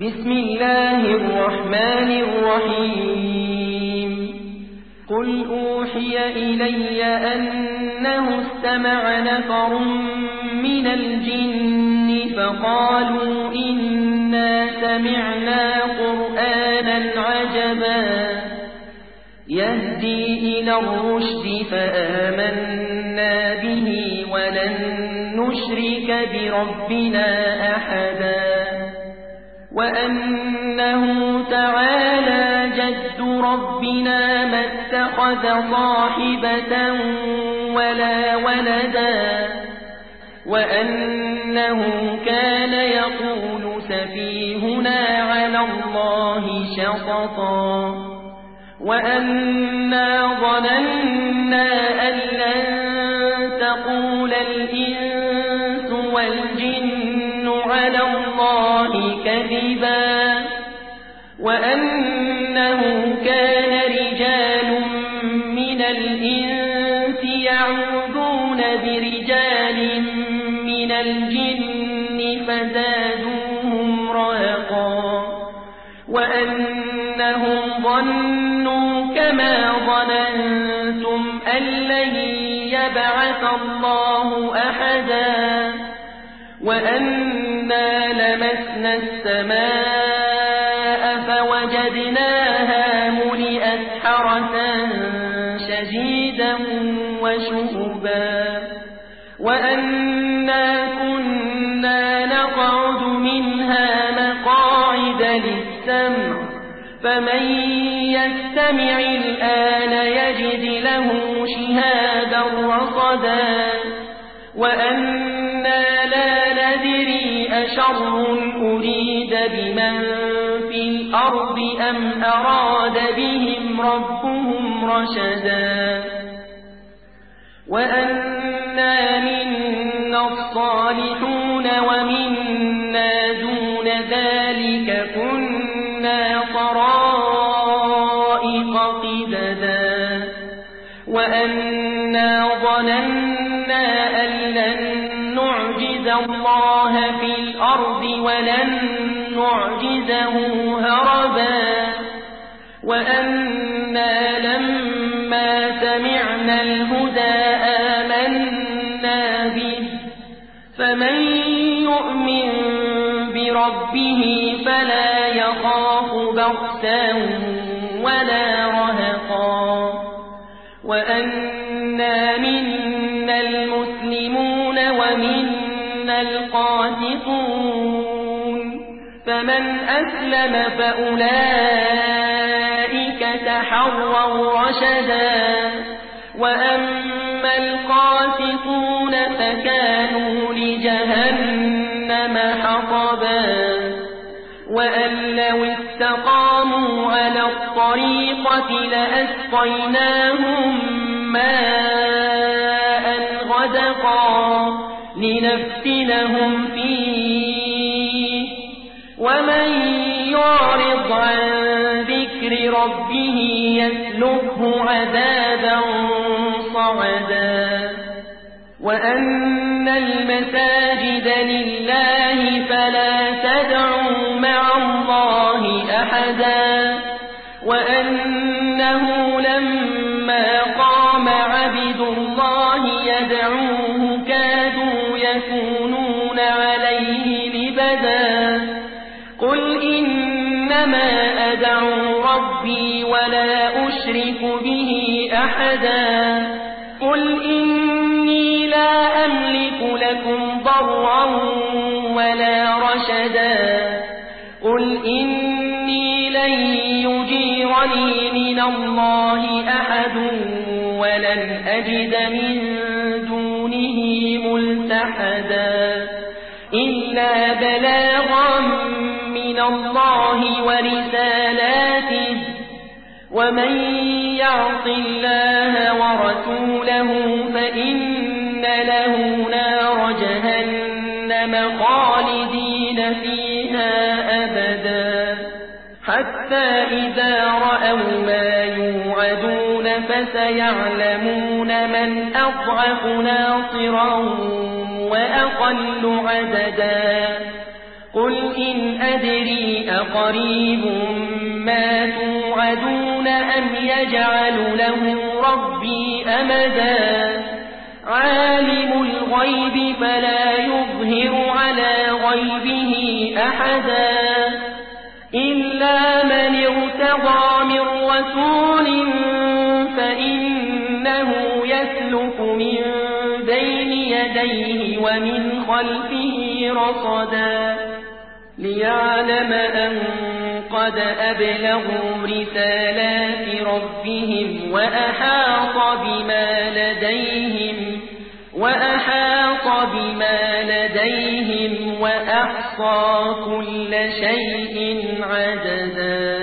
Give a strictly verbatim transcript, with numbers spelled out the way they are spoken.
بسم الله الرحمن الرحيم قل أوحي إلي أنه استمع نفر من الجن فقالوا إنا سمعنا قرآنا عجبا يهدي إلى الرشد فآمنا به ولن نشرك بربنا أحدا وأنه تعالى جد ربنا ما اتخذ صاحبة ولا ولدا وأنه كان يقول سفيهنا على الله شططا وأنا ظننا أن لن تقول الإنس والجن على الله كذبا وأنه كان رجال من الإنس يعوذون برجال من الجن فزادوهم رهقا وأنهم ظنوا كما ظننتم أن لن يبعث الله أحدا وأنا لمسنا السماء فوجدناها ملئت حرسا شديدا وشهبا وأنا كنا نقعد منها مقاعد للسمع فمن يستمع الآن يجد له شهابا رصدا وأنا لا ندري أشر أريد بمن في الأرض أم أراد بهم ربهم رشدا وأنا منا الصالحون ومنا دون ذلك كنا طرائق قددا وأنا ظننا أن لن نعجز الله في الأرض ولن نعجزه هربا وأنا لما سمعنا الهدى آمنا به فمن يؤمن بربه فلا يخاف بخسا ولا رهقا وأنا منا المسلمون ومنا القاسطون فمن أسلم فأولئك تحروا رشدا وأما القاسطون فكانوا لجهنم حطبا وأن لو استقاموا على الطريقة لأسقيناهم ماء غدقا لنفتنهم فيه ومن يعرض عن ذكر ربه يسلكه عذابا صعدا وأن المساجد لله فلا تدعوا مع الله أحدا وأنه لما قام عبد الله يدعوه كادوا يكونون عليه لبدا قل إنما أدعو ربي ولا أشرك به أحدا قل إني لا أملك لكم ضرا ولا رشدا قل إني لن يجيرني من الله أحد ولن أجد من دونه ملتحدا إلا بلاغا من الله ورسالاته ومن يعص الله ورسوله فإن له نار جهنم خالدين فيها أبدا حتى إذا رأوا ما يوعدون فسيعلمون من أضعف ناصرا وأقل عددا قل إن أدري أقريب ما توعدون أم يجعل له ربي أمدا عالم الغيب فلا يظهر على غيبه أحدا إلا من ارتضى من رسول فإنه يسلك من بين يديه ومن خلفه رصدا ليعلم أن قد أبلغوا رسالات ربهم وأحاط بما لديهم وأحاط بما لديهم وأحصى كل شيء عددا